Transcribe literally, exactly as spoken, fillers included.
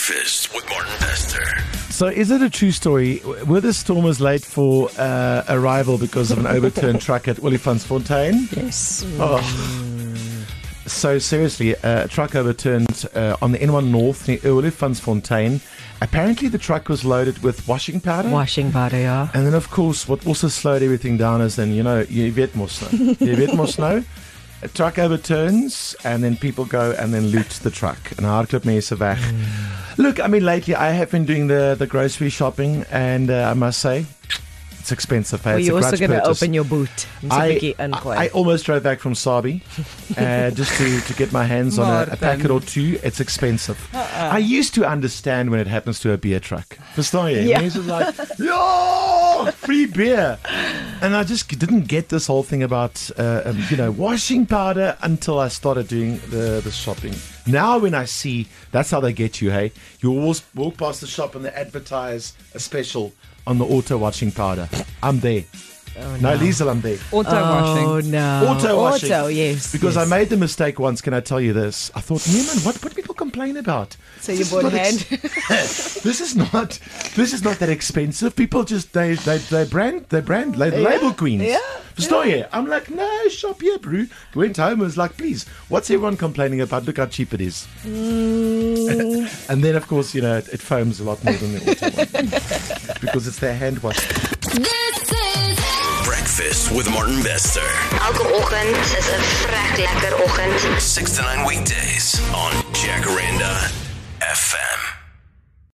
Breakfast with Martin Bester. So is it a true story? Were the stormers late for uh, arrival because of an overturned truck at Olifantsfontein? Yes. Oh. So seriously, uh, a truck overturned uh, on the N one North near Olifantsfontein. Apparently the truck was loaded with washing powder. Washing powder, yeah. And then of course what also slowed everything down is then, you know, you weet mos nou. You weet mos nou. A truck overturns and then people go and then loot the truck. En hardloop mense weg. Look, I mean, lately I have been doing the, the grocery shopping and uh, I must say, it's expensive. Were It's you a also grudge going to purchase. open your boot? I, I, I almost drove back from Sabi uh, just to, to get my hands on a, a packet or two. It's expensive. Uh-uh. I used to understand when it happens to a beer truck. Verstaan jy? Yeah. Mense is like, yeah, free beer. And I just didn't get this whole thing about, uh, um, you know, washing powder until I started doing the, the shopping. Now when I see, that's how they get you, hey? You always walk past the shop and they advertise a special on the auto washing powder. I'm there. Oh, no, no. Liesel, I'm there. Auto washing. Oh, no. Auto washing. Auto, yes. Because yes. I made the mistake once, can I tell you this? I thought, Newman, what, what do people complain about? So you This is bought not hand? ex- This is not this is not that expensive. People just, they they, they brand, they brand, they label queens. yeah, Verstaan jy? I'm like, no, shop here, bro. Went home and was like, please, what's everyone complaining about? Look how cheap it is. Mm. And then, of course, you know, it, it foams a lot more than the auto one. Because it's their hand wash. This is Breakfast with Martin Bester. Elke oggend is 'n vrek lekker oggend. six to nine weekdays on Jacaranda F M.